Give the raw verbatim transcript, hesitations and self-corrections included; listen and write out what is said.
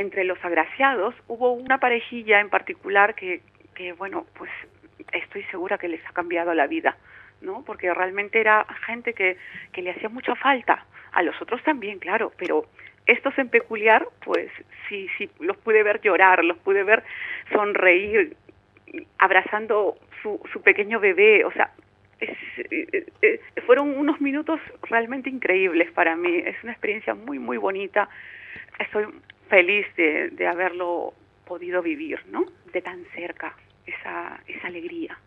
entre los agraciados hubo una parejilla en particular que, que, bueno, pues estoy segura que les ha cambiado la vida, ¿no? Porque realmente era gente que, que le hacía mucha falta, a los otros también, claro, pero estos en peculiar, pues sí, sí, los pude ver llorar, los pude ver sonreír, abrazando su, su pequeño bebé, o sea, es, eh, eh, fueron unos minutos realmente increíbles para mí, es una experiencia muy, muy bonita, estoy feliz de, de haberlo podido vivir, ¿no? De tan cerca, esa, esa alegría.